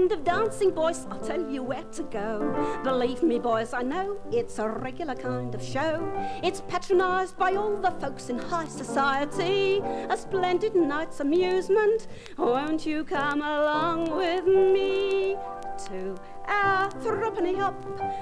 fond of dancing, boys, I'll tell you where to go. Believe me, boys, I know it's a regular kind of show. It's patronised by all the folks in high society, a splendid night's amusement. Won't you come along with me to our threepenny hop,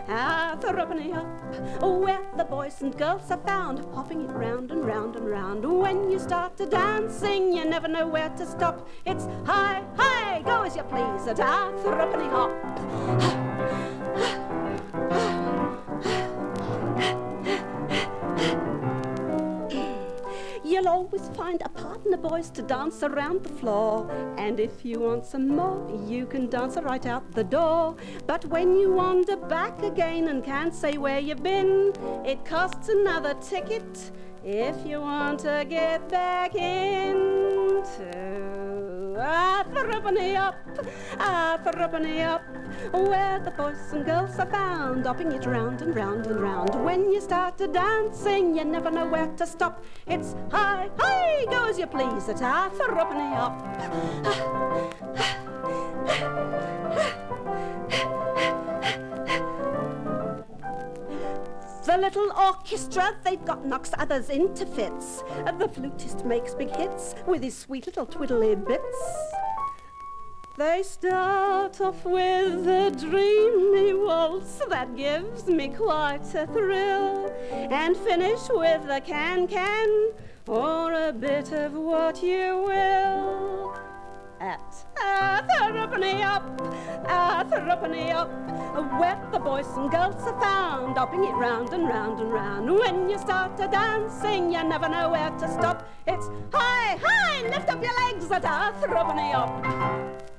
where the boys and girls are found, hopping it round and round and round. When you start to dancing, you never know where to stop. It's hi, hi, go as you please at our threepenny hop. You'll always find a partner, boys, to dance around the floor. And if you want some more, you can dance right out the door. But when you wander back again and can't say where you've been, it costs another ticket if you want to get back into a threepenny up, where the boys and girls are found, hopping it round and round and round. When you start to dancing, you never know where to stop. It's hi, hi, go as you please at our threepenny up. The little orchestra they've got knocks others into fits. The flutist makes big hits with his sweet little twiddly bits. They start off with a dreamy waltz that gives me quite a thrill, and finish with a can-can or a bit of what you will. At a threepenny up, where the boys and girls are found, hopping it round and round and round. When you start to dancing, you never know where to stop. It's hi, hi, lift up your legs at a threepenny up.